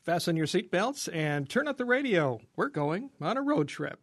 Fasten your seatbelts and turn up the radio. We're going on a road trip.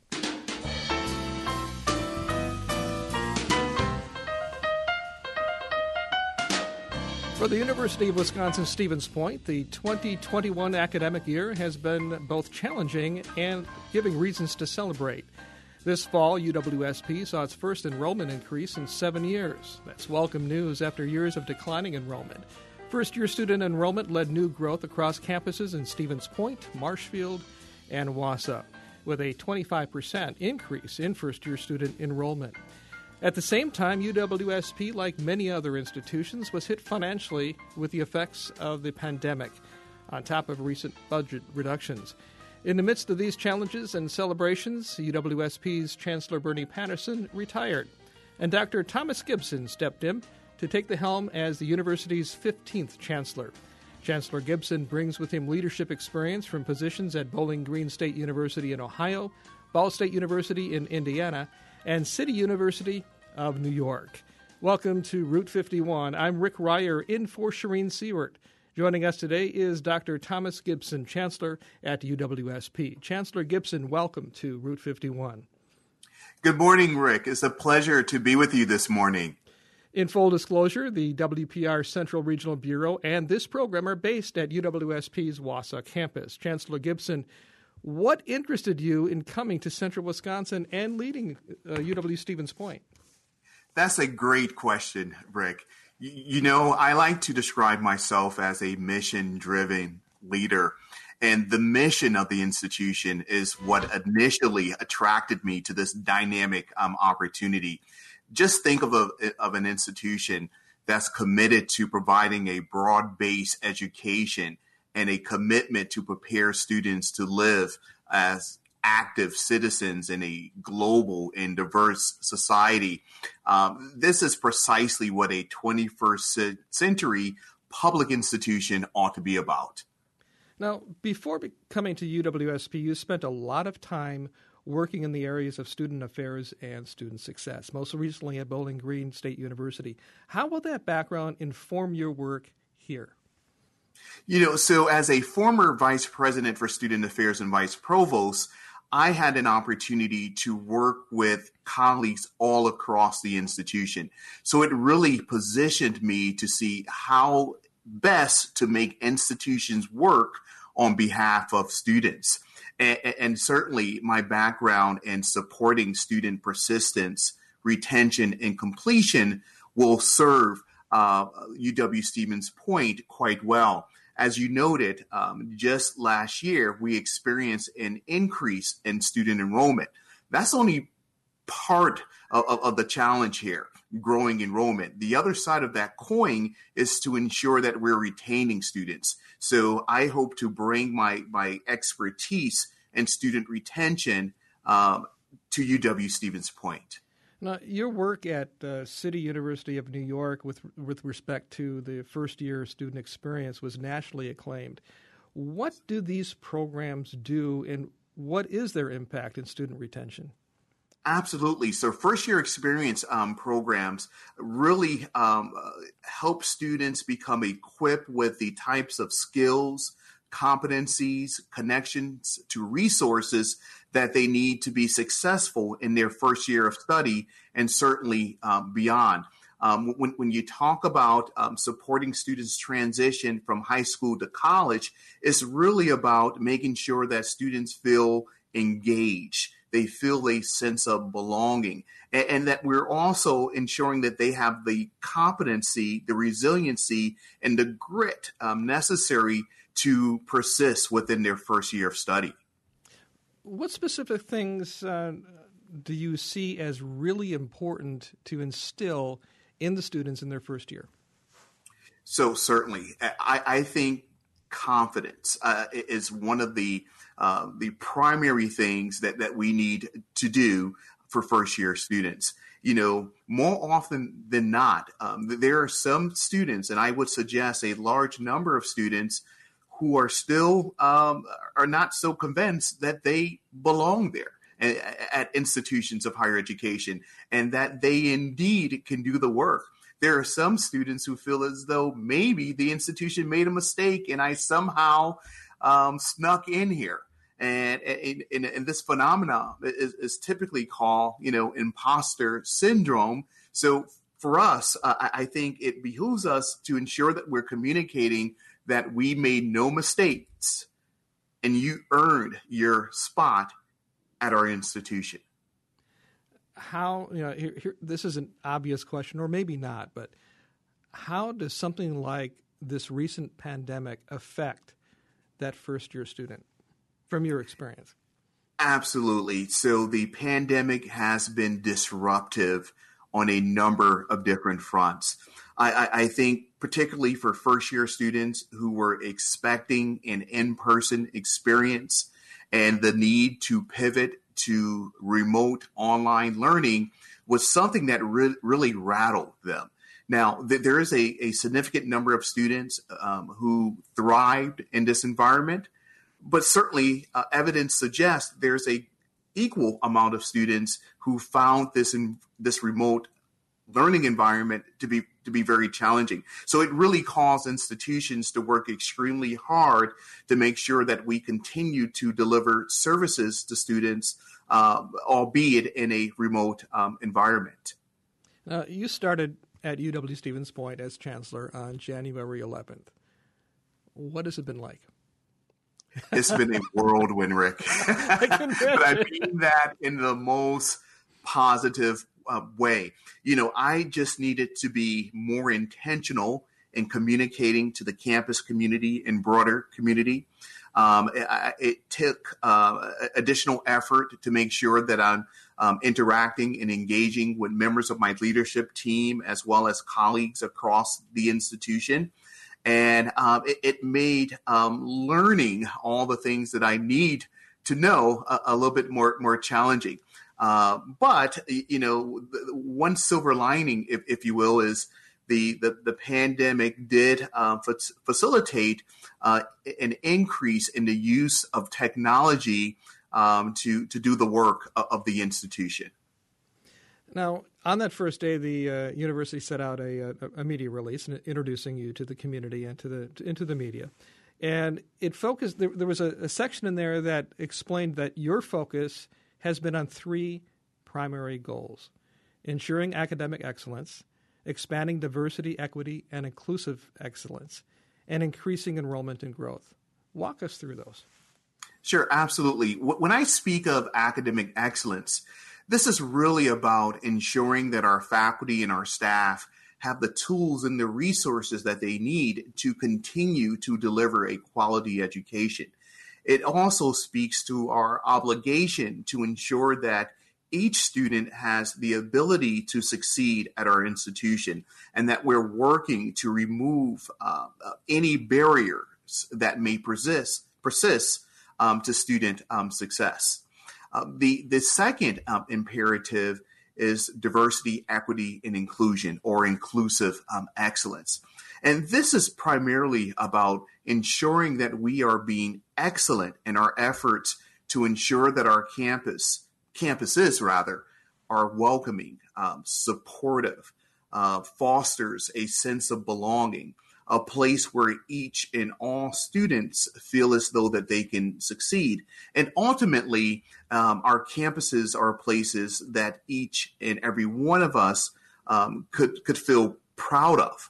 For the University of Wisconsin-Stevens Point, the 2021 academic year has been both challenging and giving reasons to celebrate. This fall, UWSP saw its first enrollment increase in 7 years. That's welcome news after years of declining enrollment. First-year student enrollment led new growth across campuses in Stevens Point, Marshfield, and Wausau, with a 25% increase in first-year student enrollment. At the same time, UWSP, like many other institutions, was hit financially with the effects of the pandemic, on top of recent budget reductions. In the midst of these challenges and celebrations, UWSP's Chancellor Bernie Patterson retired, and Dr. Thomas Gibson stepped in to take the helm as the university's 15th chancellor. Chancellor Gibson brings with him leadership experience from positions at Bowling Green State University in Ohio, Ball State University in Indiana, and City University of New York. Welcome to Route 51. I'm Rick Ryer in for Shireen Seward. Joining us today is Dr. Thomas Gibson, Chancellor at UWSP. Chancellor Gibson, welcome to Route 51. Good morning, Rick. It's a pleasure to be with you this morning. In full disclosure, the WPR Central Regional Bureau and this program are based at UWSP's Wausau campus. Chancellor Gibson, what interested you in coming to Central Wisconsin and leading UW-Stevens Point? That's a great question, Rick. You know, I like to describe myself as a mission-driven leader. And the mission of the institution is what initially attracted me to this dynamic opportunity. Just think of an institution that's committed to providing a broad-based education and a commitment to prepare students to live as active citizens in a global and diverse society. This is precisely what a 21st century public institution ought to be about. Now, before coming to UWSP, you spent a lot of time working in the areas of student affairs and student success, most recently at Bowling Green State University. How will that background inform your work here? You know, so as a former vice president for student affairs and vice provost, I had an opportunity to work with colleagues all across the institution. So it really positioned me to see how best to make institutions work on behalf of students. And certainly my background in supporting student persistence, retention, and completion will serve UW-Stevens Point quite well. As you noted, just last year, we experienced an increase in student enrollment. That's only part of the challenge here, growing enrollment. The other side of that coin is to ensure that we're retaining students. So I hope to bring my expertise in student retention to UW-Stevens Point. Now, your work at City University of New York with respect to the first-year student experience was nationally acclaimed. What do these programs do, and what is their impact in student retention? Absolutely. So first-year experience programs really help students become equipped with the types of skills, competencies, connections to resources that they need to be successful in their first year of study and certainly beyond. When you talk about supporting students' transition from high school to college, it's really about making sure that students feel engaged. They feel a sense of belonging, and that we're also ensuring that they have the competency, the resiliency, and the grit necessary to persist within their first year of study. What specific things do you see as really important to instill in the students in their first year? So certainly, I think confidence is one of the primary things that we need to do for first year students. You know, more often than not, there are some students, and I would suggest a large number of students, who are still are not so convinced that they belong there at institutions of higher education and that they indeed can do the work. There are some students who feel as though maybe the institution made a mistake and I somehow snuck in here. And this phenomenon is typically called, imposter syndrome. So for us, I think it behooves us to ensure that we're communicating that we made no mistakes and you earned your spot at our institution. How, here, this is an obvious question, or maybe not, but how does something like this recent pandemic affect that first-year student from your experience? Absolutely. So the pandemic has been disruptive on a number of different fronts. I think particularly for first-year students who were expecting an in-person experience and the need to pivot to remote online learning was something that really rattled them. Now, there is a significant number of students who thrived in this environment, but certainly evidence suggests there's a equal amount of students who found this remote learning environment to be very challenging. So it really calls institutions to work extremely hard to make sure that we continue to deliver services to students, albeit in a remote environment. You started at UW-Stevens Point as chancellor on January 11th. What has it been like? It's been a whirlwind, Rick. But I mean that in the most positive way. I just needed to be more intentional in communicating to the campus community and broader community. It took additional effort to make sure that I'm interacting and engaging with members of my leadership team as well as colleagues across the institution. And it made learning all the things that I need to know a little bit more challenging. But one silver lining, if you will, is the pandemic did facilitate an increase in the use of technology to do the work of the institution. Now, on that first day, the university set out a media release introducing you to the community and into the media. And it focused, there was a section in there that explained that your focus has been on three primary goals: ensuring academic excellence, expanding diversity, equity, and inclusive excellence, and increasing enrollment and growth. Walk us through those. Sure, absolutely. When I speak of academic excellence, this is really about ensuring that our faculty and our staff have the tools and the resources that they need to continue to deliver a quality education. It also speaks to our obligation to ensure that each student has the ability to succeed at our institution and that we're working to remove any barriers that may persist to student success. The second imperative is diversity, equity, and inclusion, or inclusive excellence. And this is primarily about ensuring that we are being excellent in our efforts to ensure that our campuses are welcoming, supportive, fosters a sense of belonging, a place where each and all students feel as though that they can succeed. And ultimately, our campuses are places that each and every one of us could feel proud of.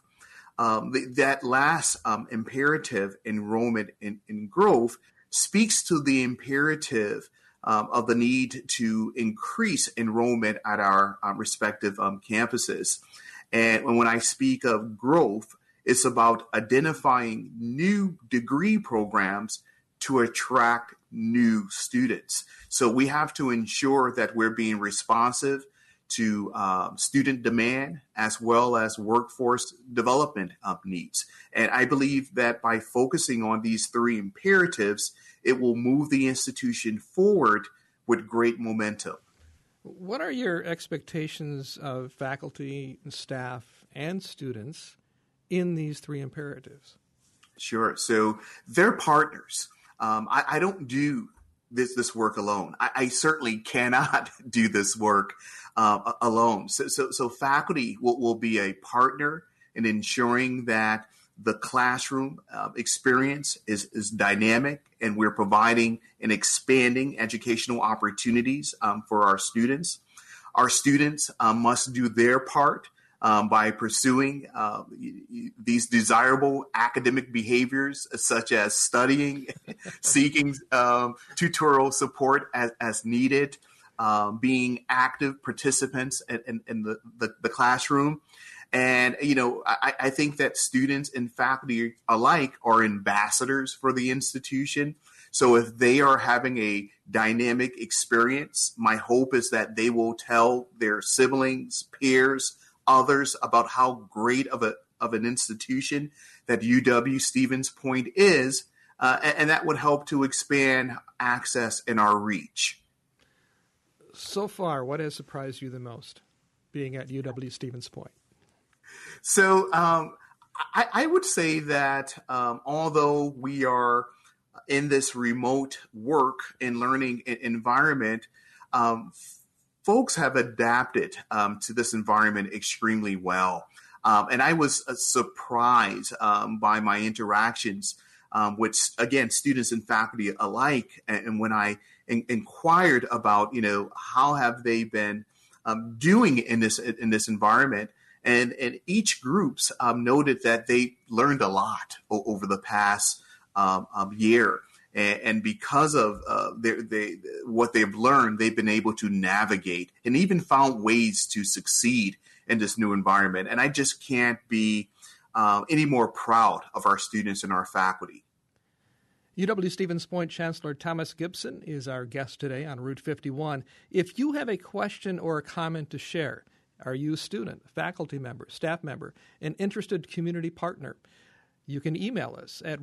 That last imperative, enrollment and growth, speaks to the imperative of the need to increase enrollment at our respective campuses. And when I speak of growth, it's about identifying new degree programs to attract new students. So we have to ensure that we're being responsive to student demand as well as workforce development needs. And I believe that by focusing on these three imperatives, it will move the institution forward with great momentum. What are your expectations of faculty, staff, and students in these three imperatives? Sure. So they're partners. I don't do this work alone. I certainly cannot do this work alone. So faculty will be a partner in ensuring that The classroom experience is dynamic, and we're providing and expanding educational opportunities for our students. Our students must do their part by pursuing these desirable academic behaviors, such as studying, seeking tutorial support as needed, being active participants in the classroom. And, I think that students and faculty alike are ambassadors for the institution. So if they are having a dynamic experience, my hope is that they will tell their siblings, peers, others about how great of an institution that UW-Stevens Point is, and that would help to expand access and our reach. So far, what has surprised you the most being at UW-Stevens Point? So I would say that although we are in this remote work and learning environment, folks have adapted to this environment extremely well. And I was surprised by my interactions with, again, students and faculty alike. And when I inquired about, how have they been doing in this environment, and each groups noted that they learned a lot over the past year. And because of what they've learned, they've been able to navigate and even found ways to succeed in this new environment. And I just can't be any more proud of our students and our faculty. UW-Stevens Point Chancellor Thomas Gibson is our guest today on Route 51. If you have a question or a comment to share, are you a student, faculty member, staff member, an interested community partner? You can email us at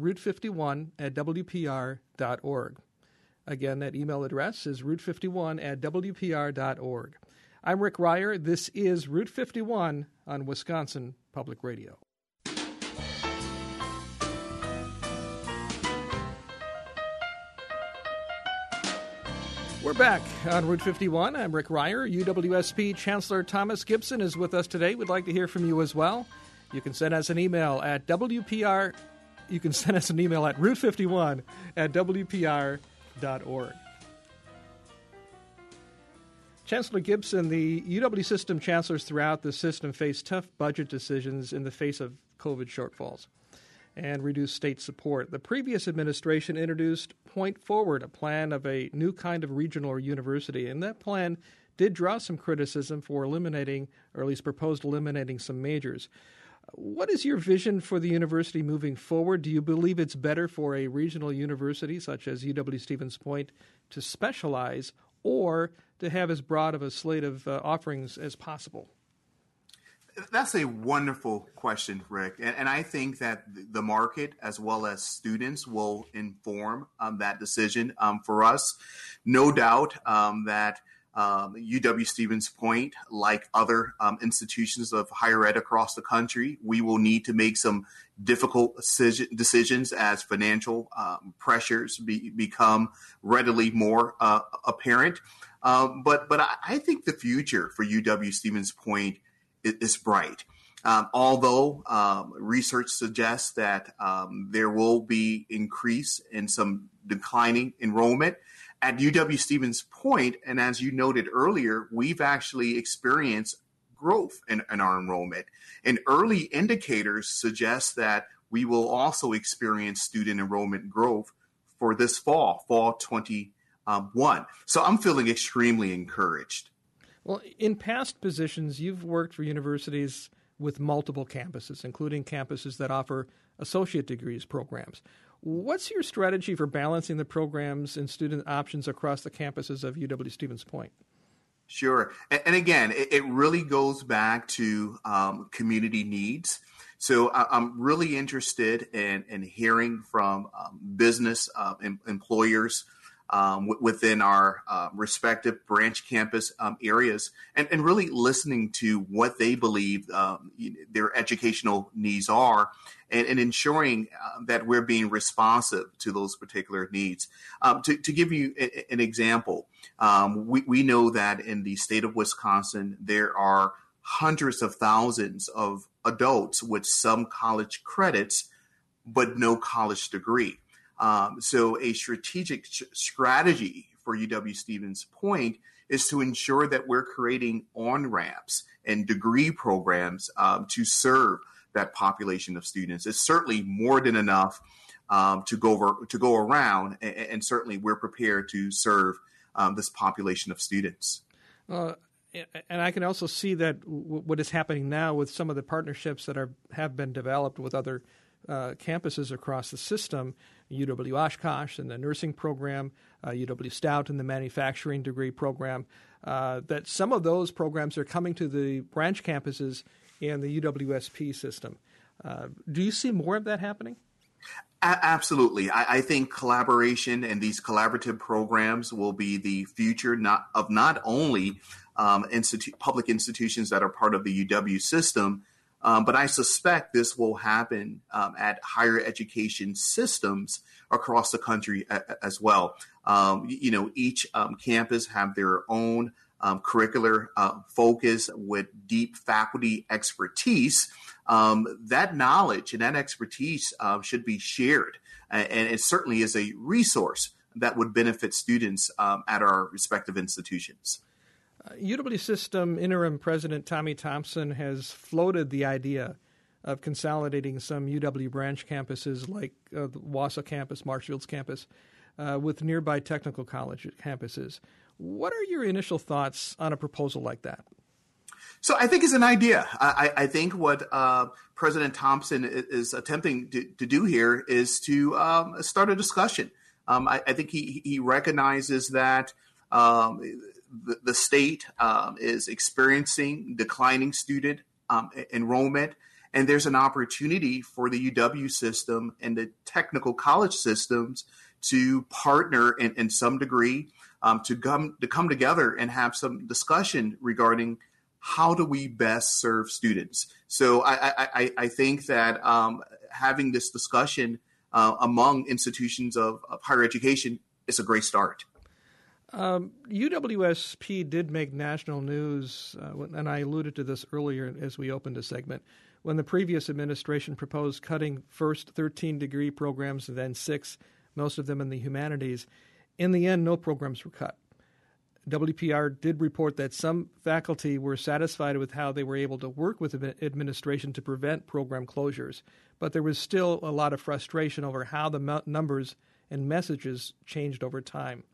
route51@wpr.org. Again, that email address is route51@wpr.org. I'm Rick Ryer. This is Route 51 on Wisconsin Public Radio. We're back on Route 51. I'm Rick Ryer. UWSP Chancellor Thomas Gibson is with us today. We'd like to hear from you as well. You can send us an email at WPR. You can send us an email at route51@wpr.org. Chancellor Gibson, the UW system chancellors throughout the system face tough budget decisions in the face of COVID shortfalls and reduced state support. The previous administration introduced Point Forward, a plan of a new kind of regional university, and that plan did draw some criticism for eliminating, or at least proposed eliminating, some majors. What is your vision for the university moving forward? Do you believe it's better for a regional university such as UW-Stevens Point to specialize or to have as broad of a slate of offerings as possible? That's a wonderful question, Rick. And I think that the market as well as students will inform that decision for us. No doubt that UW-Stevens Point, like other institutions of higher ed across the country, we will need to make some difficult decisions as financial pressures become readily more apparent. But I think the future for UW-Stevens Point is bright. Although research suggests that there will be increase in some declining enrollment at UW-Stevens Point, and as you noted earlier, we've actually experienced growth in our enrollment. And early indicators suggest that we will also experience student enrollment growth for this fall 21. So I'm feeling extremely encouraged. Well, in past positions, you've worked for universities with multiple campuses, including campuses that offer associate degrees programs. What's your strategy for balancing the programs and student options across the campuses of UW-Stevens Point? Sure. And again, it really goes back to community needs. So I'm really interested in hearing from business employers within our respective branch campus areas and really listening to what they believe their educational needs are and ensuring that we're being responsive to those particular needs. To give you an example, we know that in the state of Wisconsin, there are hundreds of thousands of adults with some college credits, but no college degree. So a strategic strategy for UW-Stevens Point is to ensure that we're creating on-ramps and degree programs to serve that population of students. It's certainly more than enough to go around, and certainly we're prepared to serve this population of students. And I can also see that what is happening now with some of the partnerships that have been developed with other campuses across the system, UW Oshkosh and the nursing program, UW Stout and the manufacturing degree program, that some of those programs are coming to the branch campuses in the UWSP system. Do you see more of that happening? Absolutely. I think collaboration and these collaborative programs will be the future not only public institutions that are part of the UW system, but I suspect this will happen at higher education systems across the country as well. Each campus have their own curricular focus with deep faculty expertise. That knowledge and that expertise should be shared, and it certainly is a resource that would benefit students at our respective institutions. UW System Interim President Tommy Thompson has floated the idea of consolidating some UW branch campuses like the Wausau campus, Marshfield's campus, with nearby technical college campuses. What are your initial thoughts on a proposal like that? So I think it's an idea. I think what President Thompson is attempting to do here is to start a discussion. I think he recognizes that the state is experiencing declining student enrollment, and there's an opportunity for the UW system and the technical college systems to partner in some degree to come together and have some discussion regarding how do we best serve students. So I think that having this discussion among institutions of higher education is a great start. UWSP did make national news, and I alluded to this earlier as we opened a segment, when the previous administration proposed cutting first 13 degree programs and then 6, most of them in the humanities. In the end, no programs were cut. WPR did report that some faculty were satisfied with how they were able to work with the administration to prevent program closures, but there was still a lot of frustration over how the numbers and messages changed over time.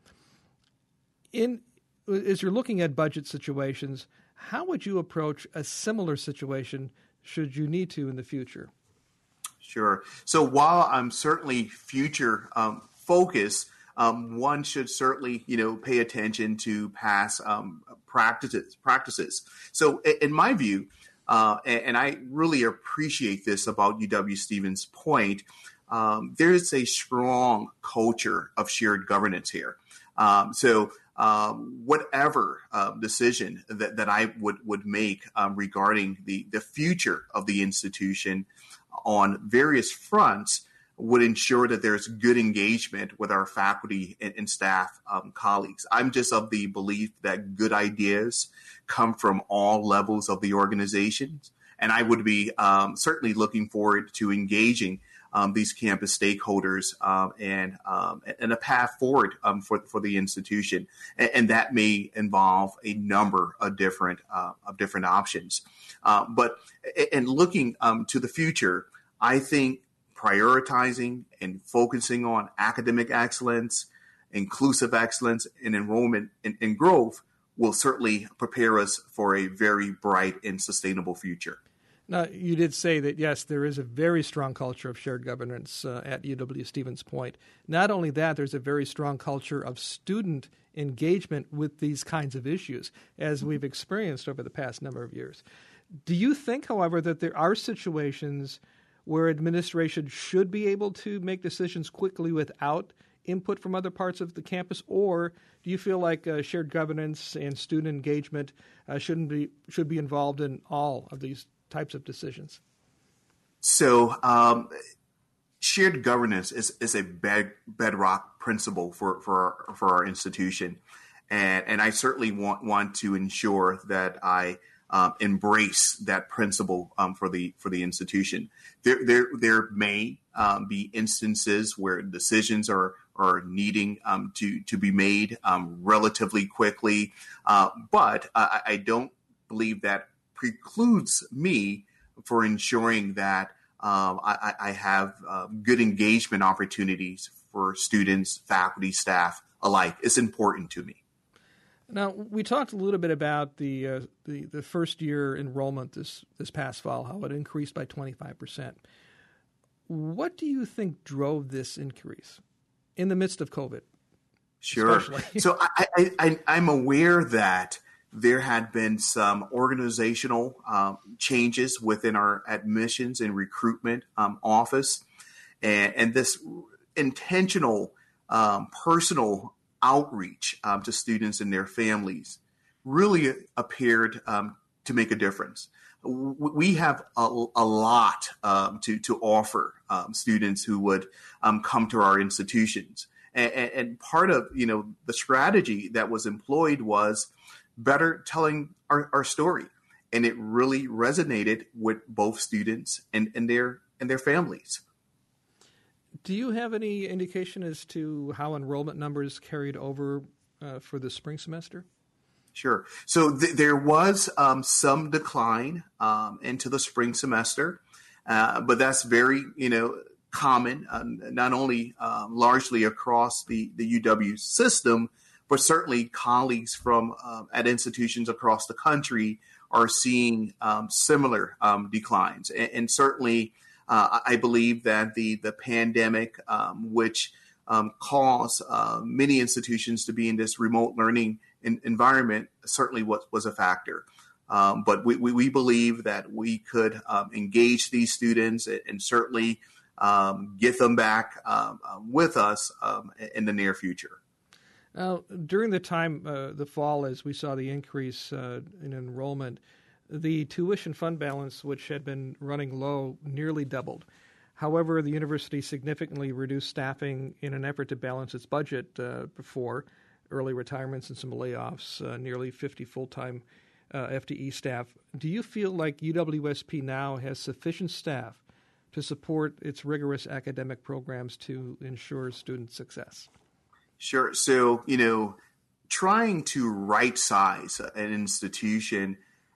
As you're looking at budget situations, how would you approach a similar situation should you need to in the future? Sure. So while I'm certainly future focused, one should certainly, pay attention to past practices. So in my view, and I really appreciate this about UW-Stevens Point, there is a strong culture of shared governance here. So whatever decision that I would make regarding the future of the institution on various fronts would ensure that there's good engagement with our faculty and staff colleagues. I'm just of the belief that good ideas come from all levels of the organization, and I would be certainly looking forward to engaging these campus stakeholders and a path forward for the institution, and that may involve a number of different options. But in looking to the future, I think prioritizing and focusing on academic excellence, inclusive excellence, and enrollment and growth will certainly prepare us for a very bright and sustainable future. Now, you did say that, yes, there is a very strong culture of shared governance at UW-Stevens Point. Not only that, there's a very strong culture of student engagement with these kinds of issues, as we've experienced over the past number of years. Do you think, however, that there are situations where administration should be able to make decisions quickly without input from other parts of the campus, or do you feel like shared governance and student engagement should be involved in all of these types of decisions? So shared governance is a bedrock principle for our institution, and I certainly want to ensure that I embrace that principle for the institution. There may be instances where decisions are needing to be made relatively quickly, but I don't believe that precludes me for ensuring that I have good engagement opportunities for students, faculty, staff alike. It's important to me. Now, we talked a little bit about the first year enrollment this past fall, how it increased by 25%. What do you think drove this increase in the midst of COVID? Sure. So I'm aware that there had been some organizational changes within our admissions and recruitment office, and this intentional personal outreach to students and their families really appeared to make a difference. We have a lot to offer students who would come to our institutions. And part of the strategy that was employed was better telling our story. And it really resonated with both students and their families. Do you have any indication as to how enrollment numbers carried over for the spring semester? Sure. So there was some decline into the spring semester, but that's very, common, not only largely across the UW system, but certainly colleagues from at institutions across the country are seeing similar declines. And certainly, I believe that the pandemic, which caused many institutions to be in this remote learning environment, certainly was a factor. But we believe that we could engage these students and certainly get them back with us in the near future. Now, during the time, the fall, as we saw the increase in enrollment, the tuition fund balance, which had been running low, nearly doubled. However, the university significantly reduced staffing in an effort to balance its budget before early retirements and some layoffs, nearly 50 full-time FTE staff. Do you feel like UWSP now has sufficient staff to support its rigorous academic programs to ensure student success? Sure. So, trying to right-size an institution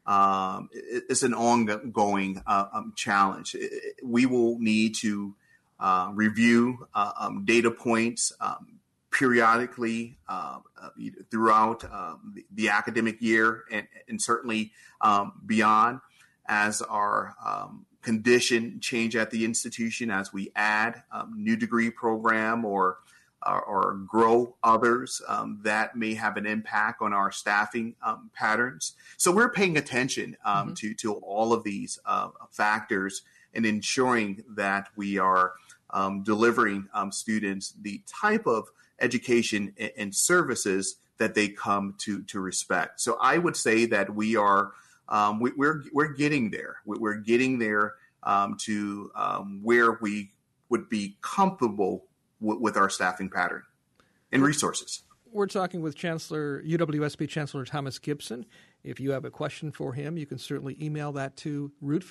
is an ongoing challenge. We will need to review data points periodically throughout the academic year and certainly beyond as our condition change at the institution, as we add new degree program or grow others that may have an impact on our staffing patterns. So we're paying attention to all of these factors and ensuring that we are delivering students the type of education and services that they come to respect. So I would say that we are we're getting there. We're getting there to where we would be comfortable with our staffing pattern and resources. We're talking with UWSP Chancellor Thomas Gibson. If you have a question for him, you can certainly email that to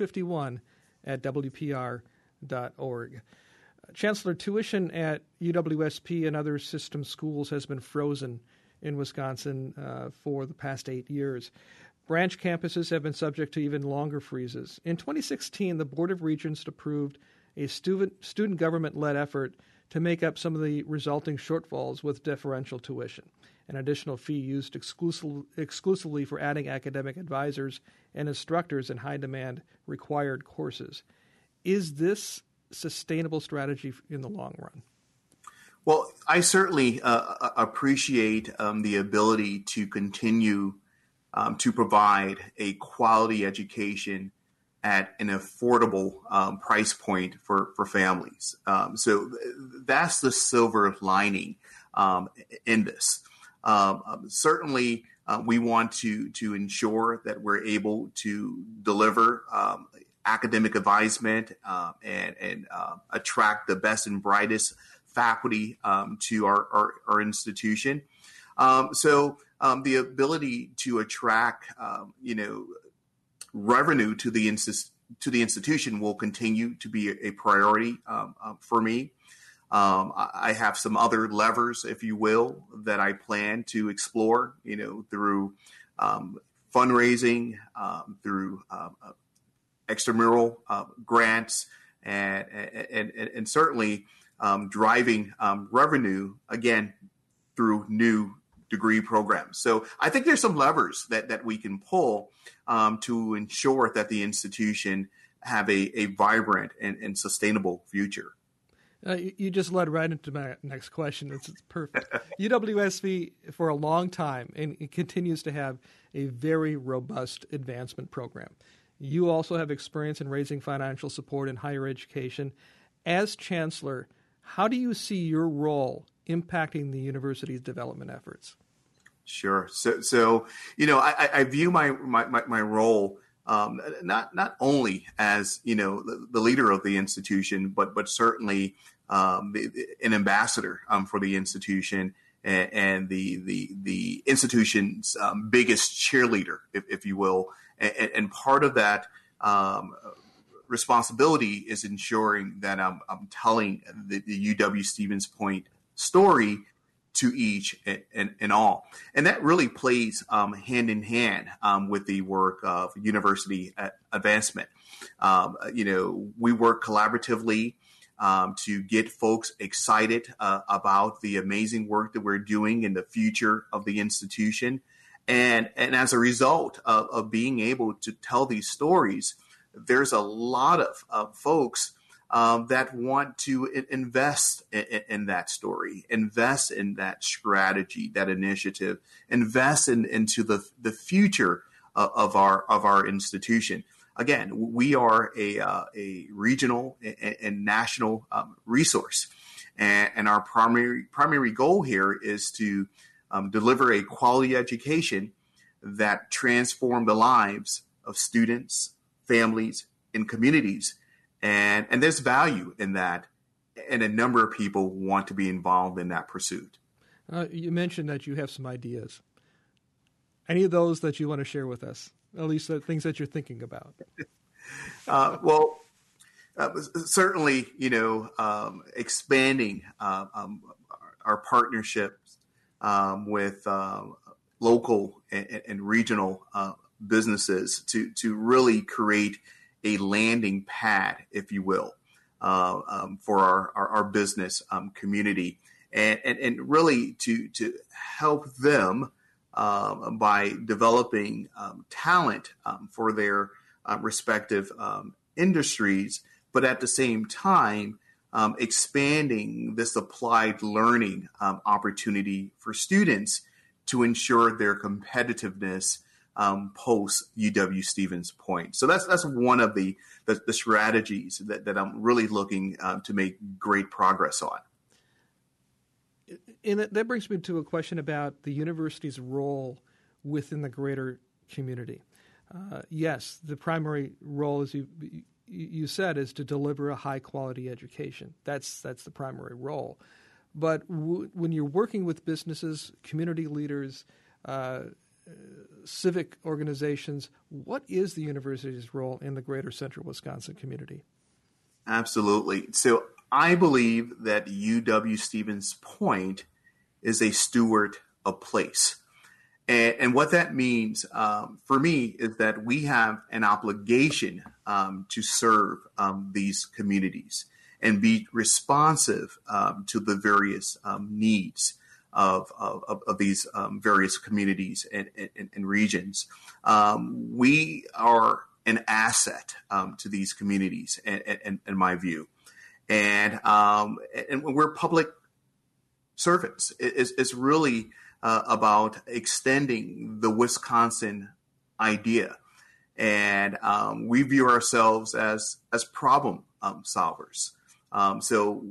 route51@wpr.org. Chancellor, tuition at UWSP and other system schools has been frozen in Wisconsin for the past 8 years. Branch campuses have been subject to even longer freezes. In 2016, the Board of Regents approved a student government-led effort to make up some of the resulting shortfalls with differential tuition, an additional fee used exclusively for adding academic advisors and instructors in high-demand required courses. Is this sustainable strategy in the long run? Well, I certainly appreciate the ability to continue to provide a quality education at an affordable price point for families. So that's the silver lining in this. Certainly, we want to ensure that we're able to deliver academic advisement and attract the best and brightest faculty to our institution. So the ability to attract, revenue to the institution will continue to be a priority for me. I have some other levers, if you will, that I plan to explore, through fundraising, through extramural grants, and certainly driving revenue, again, through new degree programs. So I think there's some levers that we can pull to ensure that the institution have a vibrant and sustainable future. You just led right into my next question. It's perfect. UWSV, for a long time, and it continues to have a very robust advancement program. You also have experience in raising financial support in higher education. As chancellor, how do you see your role impacting the university's development efforts? Sure. So I view my role not only as the leader of the institution, but certainly an ambassador for the institution and the institution's biggest cheerleader, if you will. And part of that responsibility is ensuring that I'm telling the UW Stevens Point story to each and all. And that really plays hand in hand with the work of university advancement. We work collaboratively to get folks excited about the amazing work that we're doing in the future of the institution. And as a result of being able to tell these stories, there's a lot of folks that want to invest in that story, invest in that strategy, that initiative, invest into the future of our institution. Again, we are a regional and national resource, and our primary goal here is to deliver a quality education that transform the lives of students, families, and communities. And there's value in that, and a number of people want to be involved in that pursuit. You mentioned that you have some ideas. Any of those that you want to share with us, at least the things that you're thinking about? Certainly, expanding our partnerships with local and regional businesses to really create a landing pad, if you will, for our business community, and really to help them by developing talent for their respective industries, but at the same time expanding this applied learning opportunity for students to ensure their competitiveness post UW Stevens Point. So that's one of the strategies that I'm really looking to make great progress on. And that brings me to a question about the university's role within the greater community. Yes, the primary role, as you said, is to deliver a high-quality education. That's the primary role. But when you're working with businesses, community leaders, civic organizations, what is the university's role in the greater central Wisconsin community? Absolutely. So I believe that UW Stevens Point is a steward of place. And what that means for me is that we have an obligation to serve these communities and be responsive to the various needs of these various communities and regions. We are an asset to these communities, in my view. And we're public servants. It's really about extending the Wisconsin idea. And we view ourselves as problem solvers. So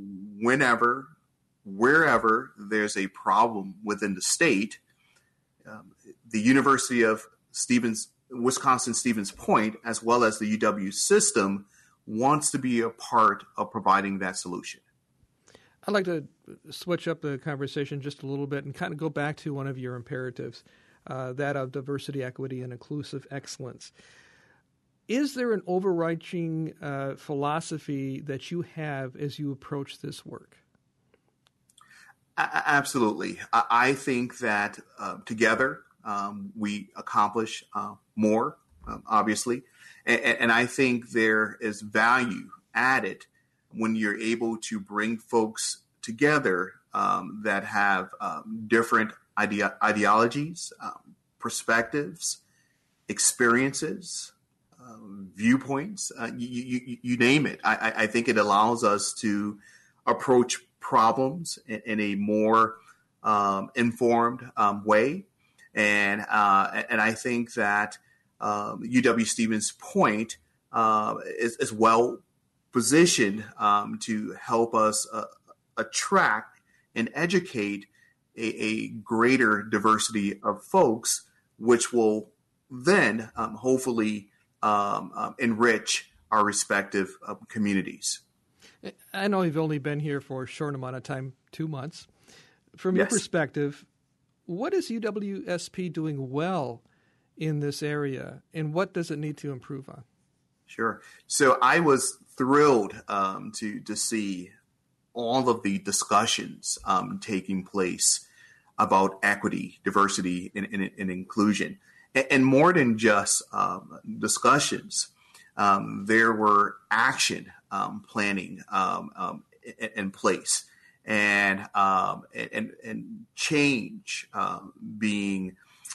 wherever there's a problem within the state, the University of Wisconsin Stevens Point, as well as the UW system, wants to be a part of providing that solution. I'd like to switch up the conversation just a little bit and kind of go back to one of your imperatives, that of diversity, equity, and inclusive excellence. Is there an overarching philosophy that you have as you approach this work? Absolutely. I think that together we accomplish more, obviously. And I think there is value added when you're able to bring folks together that have different ideologies, perspectives, experiences, viewpoints, you name it. I think it allows us to approach problems in a more informed way. And I think that UW-Stevens Point is well positioned to help us attract and educate a greater diversity of folks, which will then hopefully enrich our respective communities. I know you've only been here for a short amount of time, 2 months. From your perspective, what is UWSP doing well in this area, and what does it need to improve on? Sure. So I was thrilled to see all of the discussions taking place about equity, diversity, and inclusion. And more than just discussions, there were action planning in place, and change being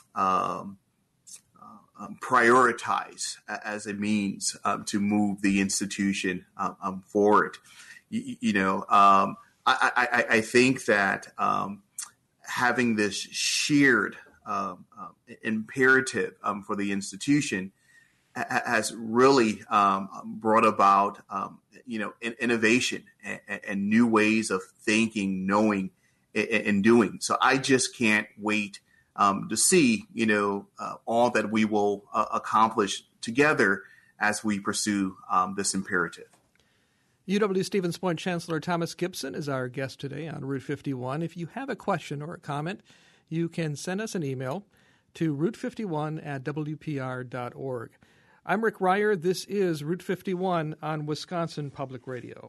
prioritized as a means to move the institution forward. I think that having this shared imperative for the institution has really brought about, innovation and new ways of thinking, knowing, and doing. So I just can't wait to see, all that we will accomplish together as we pursue this imperative. UW-Stevens Point Chancellor Thomas Gibson is our guest today on Route 51. If you have a question or a comment, you can send us an email to route51@wpr.org. I'm Rick Ryer. This is Route 51 on Wisconsin Public Radio.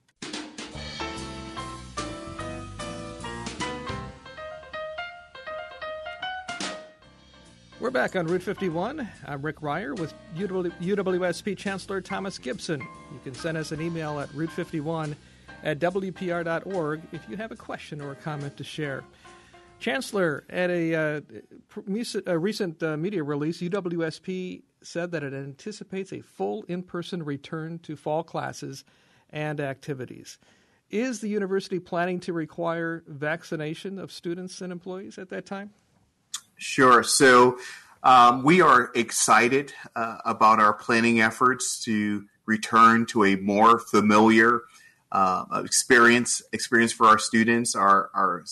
We're back on Route 51. I'm Rick Ryer with UWSP Chancellor Thomas Gibson. You can send us an email at route51@wpr.org if you have a question or a comment to share. Chancellor, at a recent media release, UWSP said that it anticipates a full in-person return to fall classes and activities. Is the university planning to require vaccination of students and employees at that time? Sure. So we are excited about our planning efforts to return to a more familiar experience for our students, our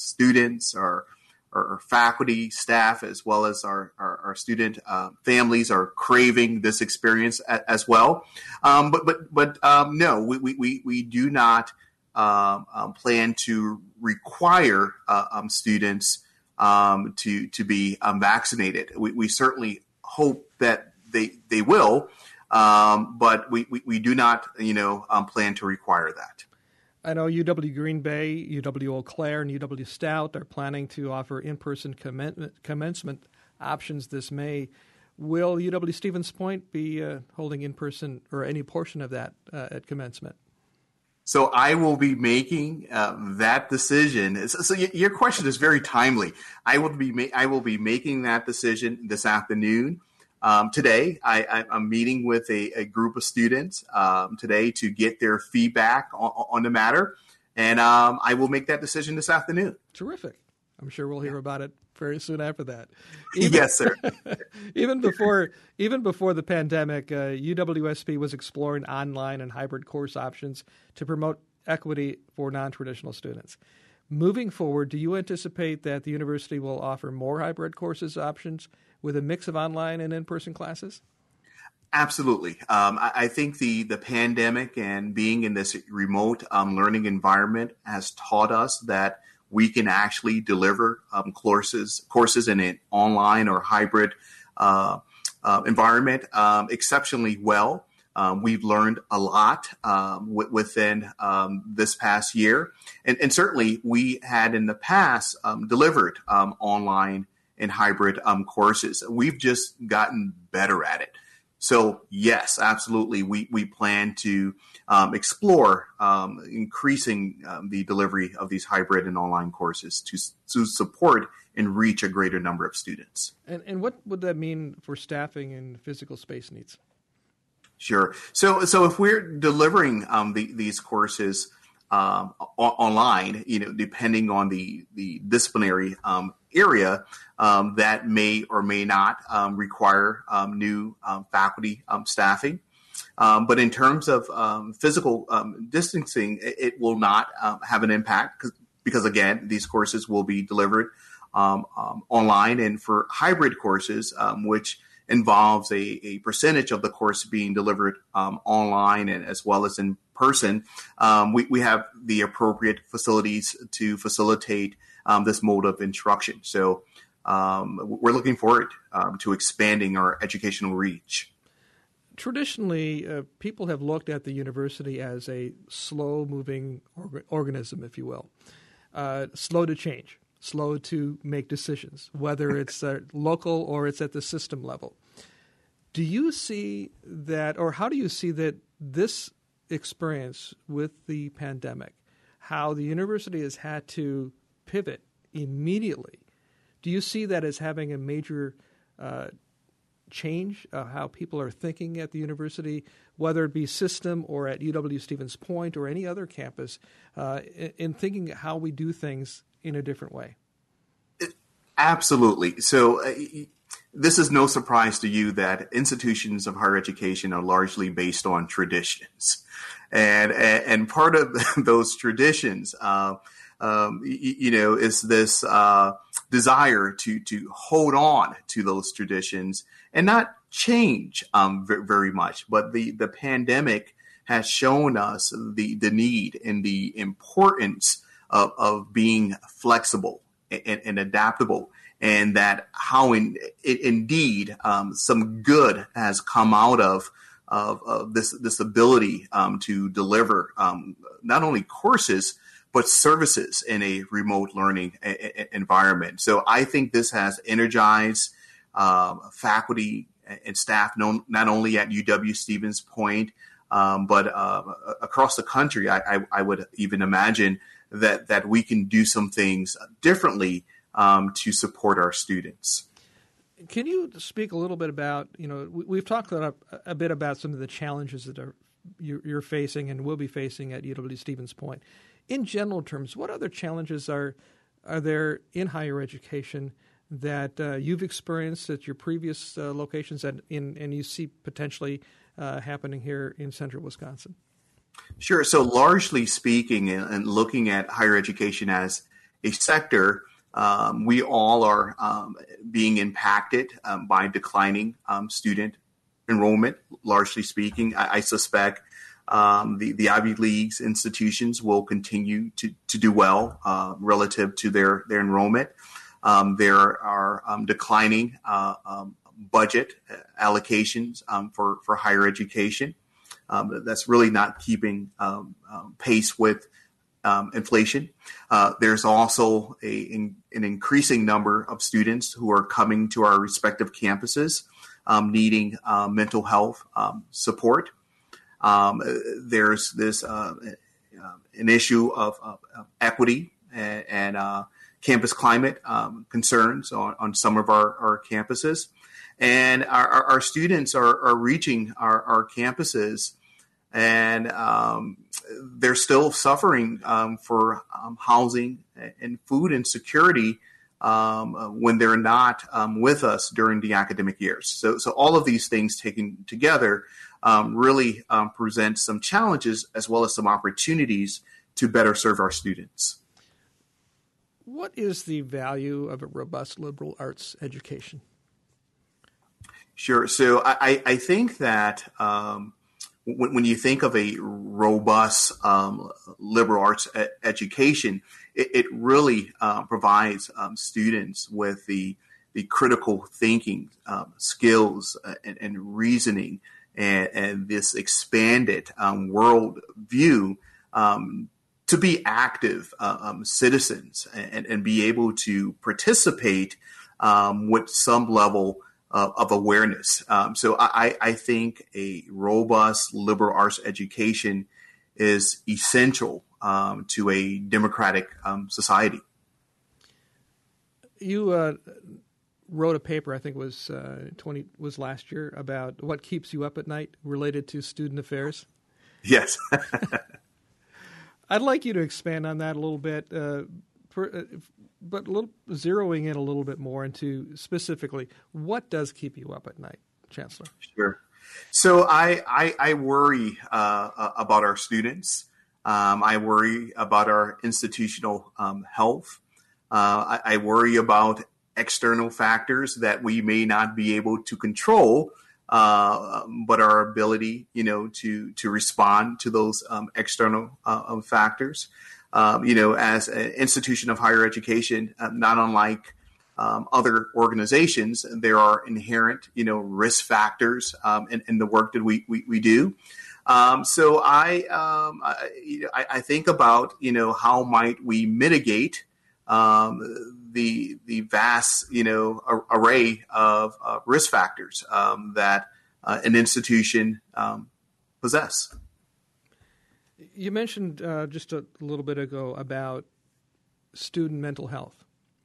faculty, staff, as well as our student families are craving this experience as well. But no, we do not plan to require students to be vaccinated. We certainly hope that they will, but we do not plan to require that. I know UW Green Bay, UW Eau Claire, and UW Stout are planning to offer in-person commencement options this May. Will UW-Stevens Point be holding in-person or any portion of that at commencement? So I will be making that decision. So your question is very timely. I will be making that decision this afternoon. Today, I'm meeting with a group of students today to get their feedback on the matter, and I will make that decision this afternoon. Terrific. I'm sure we'll hear about it very soon after that. Yes, sir. Even before the pandemic, UWSP was exploring online and hybrid course options to promote equity for non-traditional students. Moving forward, do you anticipate that the university will offer more hybrid courses options with a mix of online and in-person classes? Absolutely. I think the pandemic and being in this remote learning environment has taught us that we can actually deliver courses in an online or hybrid environment exceptionally well. We've learned a lot within this past year. And certainly we had in the past delivered online and hybrid courses. We've just gotten better at it. So yes, absolutely. We plan to explore increasing the delivery of these hybrid and online courses to support and reach a greater number of students. And what would that mean for staffing and physical space needs? Sure. So if we're delivering these courses online, depending on the disciplinary area, that may or may not require new faculty staffing. But in terms of physical distancing, it will not have an impact because, again, these courses will be delivered online. And for hybrid courses, which involves a percentage of the course being delivered online and as well as in person, we have the appropriate facilities to facilitate this mode of instruction. So we're looking forward to expanding our educational reach. Traditionally, people have looked at the university as a slow-moving organism, if you will, slow to change, slow to make decisions, whether it's local or it's at the system level. Do you see that, or how do you see that this experience with the pandemic, how the university has had to pivot immediately? Do you see that as having a major change how people are thinking at the university, whether it be system or at UW-Stevens Point or any other campus, in thinking how we do things in a different way? Absolutely. So this is no surprise to you that institutions of higher education are largely based on traditions. And part of those traditions, is this desire to hold on to those traditions and not change very much. But the pandemic has shown us the need and the importance of being flexible and adaptable, and that how indeed some good has come out of this ability to deliver not only courses but services in a remote learning environment. So I think this has energized faculty and staff, not only at UW-Stevens Point, but across the country. I would even imagine that we can do some things differently to support our students. Can you speak a little bit about, we've talked a bit about some of the challenges that you're facing and will be facing at UW-Stevens Point. In general terms, what other challenges are there in higher education that you've experienced at your previous locations and you see potentially happening here in central Wisconsin? Sure. So largely speaking, and looking at higher education as a sector, we all are being impacted by declining student enrollment. Largely speaking, I suspect the Ivy League's institutions will continue to do well relative to their enrollment. There are declining budget allocations for higher education. That's really not keeping pace with inflation. There's also an increasing number of students who are coming to our respective campuses needing mental health support. There's this an issue of equity and campus climate concerns on some of our campuses. And our students are reaching our campuses, and they're still suffering for housing and food insecurity when they're not with us during the academic years. So all of these things taken together really present some challenges as well as some opportunities to better serve our students. What is the value of a robust liberal arts education? Sure. So I think that when you think of a robust liberal arts education, it really provides students with the the critical thinking skills and reasoning and this expanded world view to be active citizens and be able to participate with some level of awareness. So I think a robust liberal arts education is essential to a democratic society. You wrote a paper, I think it was last year, about what keeps you up at night related to student affairs. Yes. I'd like you to expand on that a little bit, but zeroing in a little bit more into specifically what does keep you up at night, Chancellor? Sure. So I worry about our students. I worry about our institutional health. I worry about external factors that we may not be able to control, but our ability, to respond to those external factors. As an institution of higher education, not unlike other organizations, there are inherent, risk factors in the work that we do. So I think about, how might we mitigate the vast, array of risk factors that an institution possess. You mentioned just a little bit ago about student mental health.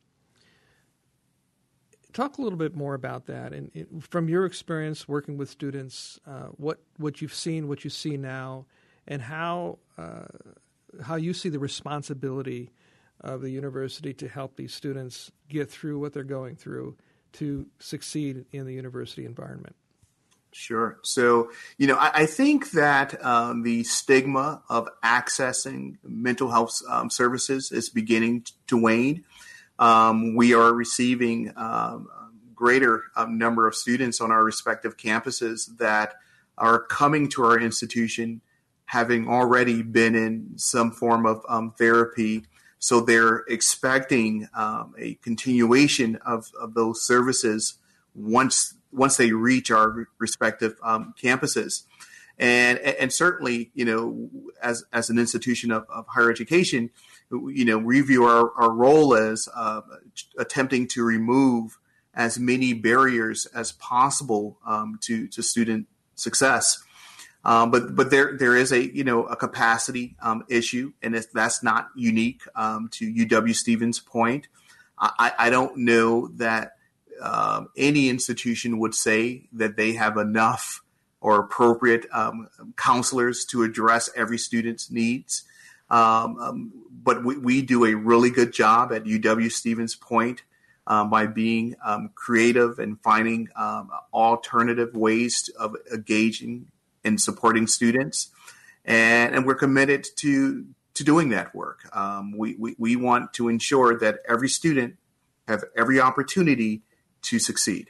Talk a little bit more about that, and from your experience working with students, what you've seen, what you see now, and how you see the responsibility of the university to help these students get through what they're going through to succeed in the university environment. Sure. So, I think that the stigma of accessing mental health services is beginning to wane. We are receiving greater number of students on our respective campuses that are coming to our institution having already been in some form of therapy. So they're expecting a continuation of those services once they reach our respective campuses. And certainly, as an institution of higher education, we view our role as attempting to remove as many barriers as possible to student success. But there is a capacity issue, and that's not unique to UW-Stevens Point. I don't know that any institution would say that they have enough or appropriate counselors to address every student's needs. But we do a really good job at UW-Stevens Point by being creative and finding alternative ways of engaging and supporting students. And we're committed to doing that work. We want to ensure that every student have every opportunity to succeed.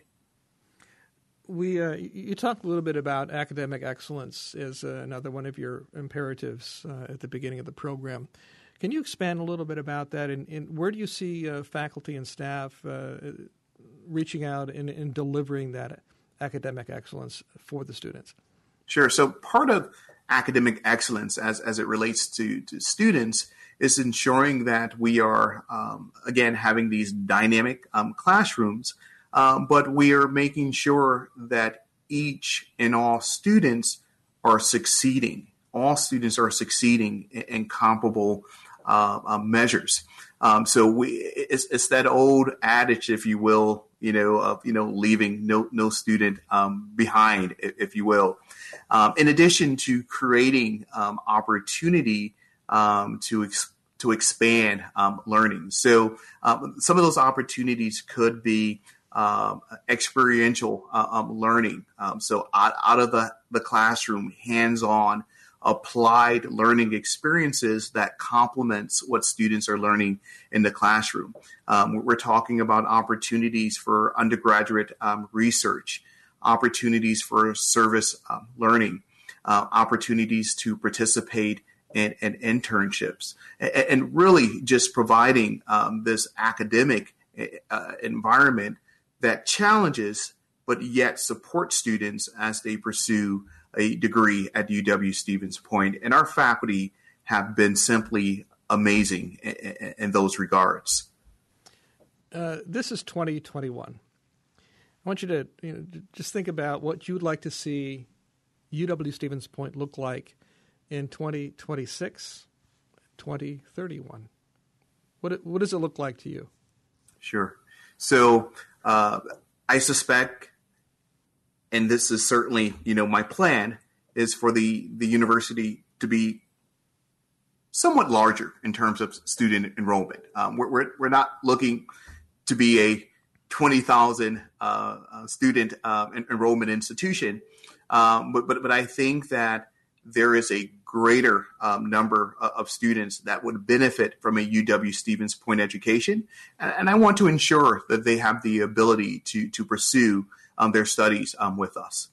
You talked a little bit about academic excellence as another one of your imperatives at the beginning of the program. Can you expand a little bit about that? And where do you see faculty and staff reaching out and delivering that academic excellence for the students? Sure. So part of academic excellence as it relates to students is ensuring that we are, again, having these dynamic classrooms, but we are making sure that each and all students are succeeding. All students are succeeding in comparable measures. So it's that old adage, if you will, of leaving no student behind, if you will. In addition to creating opportunity to expand learning. So some of those opportunities could be experiential learning. So out of the classroom, hands-on, applied learning experiences that complements what students are learning in the classroom. We're talking about opportunities for undergraduate research, opportunities for service learning, opportunities to participate in internships, and really just providing this academic environment that challenges but yet supports students as they pursue a degree at UW-Stevens Point. And our faculty have been simply amazing in those regards. This is 2021. I want you to just think about what you would like to see UW-Stevens Point look like in 2026, 2031. What does it look like to you? Sure. So I suspect, and this is certainly, my plan, is for the university to be somewhat larger in terms of student enrollment. We're not looking to be a 20,000 student enrollment institution, but I think that there is a greater number of students that would benefit from a UW-Stevens Point education, and I want to ensure that they have the ability to pursue their studies with us.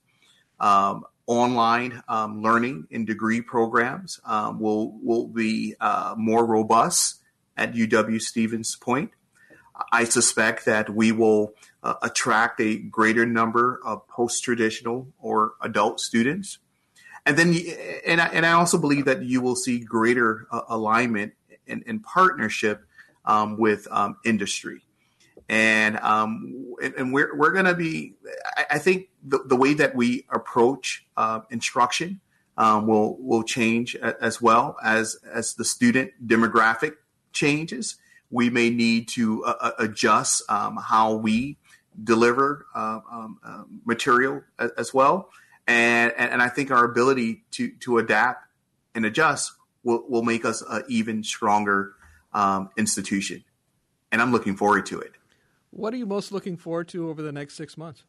Online learning and degree programs will be more robust at UW-Stevens Point. I suspect that we will attract a greater number of post-traditional or adult students. And then, and I also believe that you will see greater alignment and partnership with industry. And we're going to be, I think the way that we approach instruction will change as well as the student demographic changes. We may need to adjust how we deliver material as well. And I think our ability to adapt and adjust will make us an even stronger institution. And I'm looking forward to it. What are you most looking forward to over the next 6 months?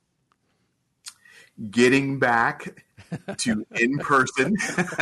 Getting back to in-person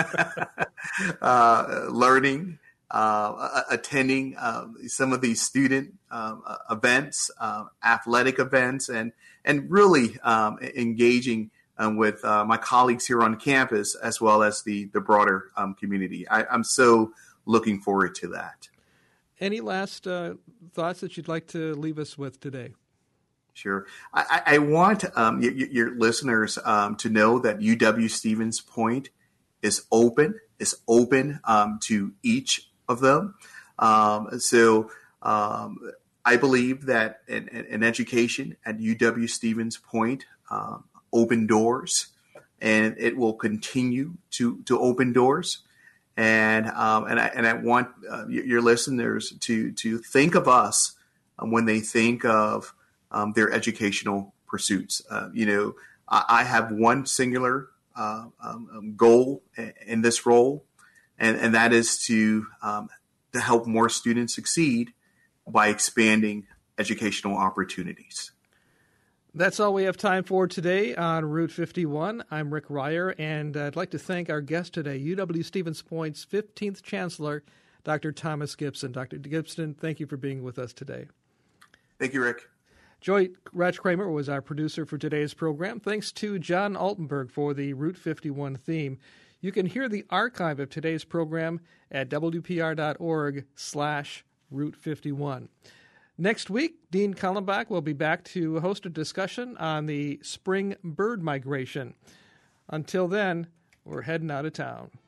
learning, attending some of these student events, athletic events, and really engaging with my colleagues here on campus, as well as the broader community. I'm so looking forward to that. Any last thoughts that you'd like to leave us with today? Sure. I want your listeners to know that UW-Stevens Point is open to each of them. So I believe that an education at UW-Stevens Point open doors, and it will continue to open doors. And I want your listeners to think of us when they think of their educational pursuits. I have one singular goal in this role, and that is to help more students succeed by expanding educational opportunities. That's all we have time for today on Route 51. I'm Rick Ryer, and I'd like to thank our guest today, UW-Stevens Point's 15th Chancellor, Dr. Thomas Gibson. Dr. Gibson, thank you for being with us today. Thank you, Rick. Joy Ratch-Kramer was our producer for today's program. Thanks to John Altenberg for the Route 51 theme. You can hear the archive of today's program at wpr.org/Route 51. Next week, Dean Kallenbach will be back to host a discussion on the spring bird migration. Until then, we're heading out of town.